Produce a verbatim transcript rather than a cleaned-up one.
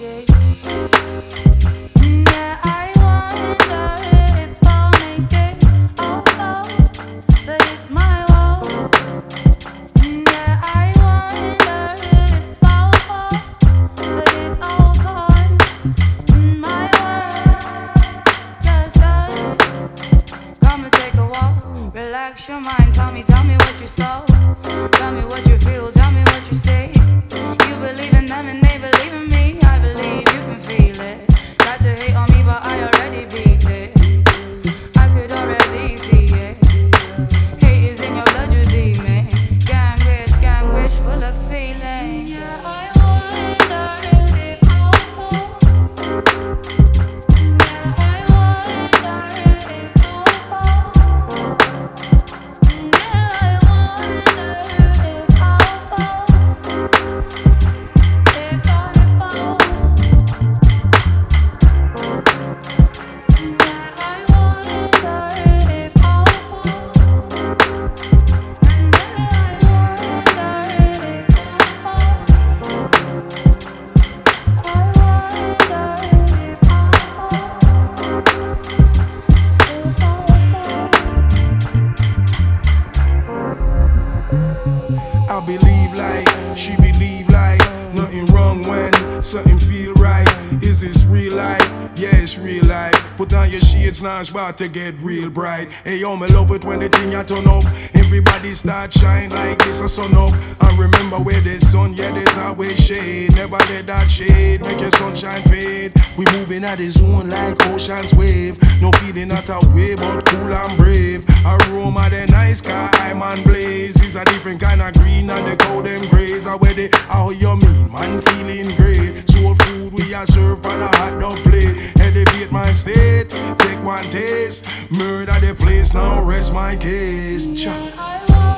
she? Yeah, I wonder if I'll make it. Oh, oh, but it's my world. Yeah, I wonder if I'll fall, but it's all gone. My world just us. Come and take a walk, relax your mind. Tell me, tell me what you saw. Tell me what you feel, tell me what you see. You believe in them and they believe in me. I believe you can feel it. Tried to hate on me, but I already beat it. I could already see it. Hate is in your blood, you demon. Gang wish, gang wish, full of feeling. Yeah, I wonder if I'll fall. Yeah, I wonder if I'll fall. Yeah, I wonder if I'll fall. If I fall. Yeah, I wonder if I'll fall. I believe like, she believe like, nothing wrong when something feel right. Is this real life? Yeah, it's real life. Put on your shades now, it's about to get real bright. Hey yo, me love it when the thing I turn up. Everybody start shine like this a sun up. And remember where there's sun, yeah, there's always shade. Never let that shade make your sunshine fade. We moving at the zone like ocean's wave. No feeling not a way, but cool and brave. Aroma the nice car, I'm on blaze. It's a different kind of green and the cow them grays. I wear the how you mean, man feeling great. Soul food we are served on a hot dog plate. Elevate my state, take one taste. Murder the place, now rest my case. Cha. I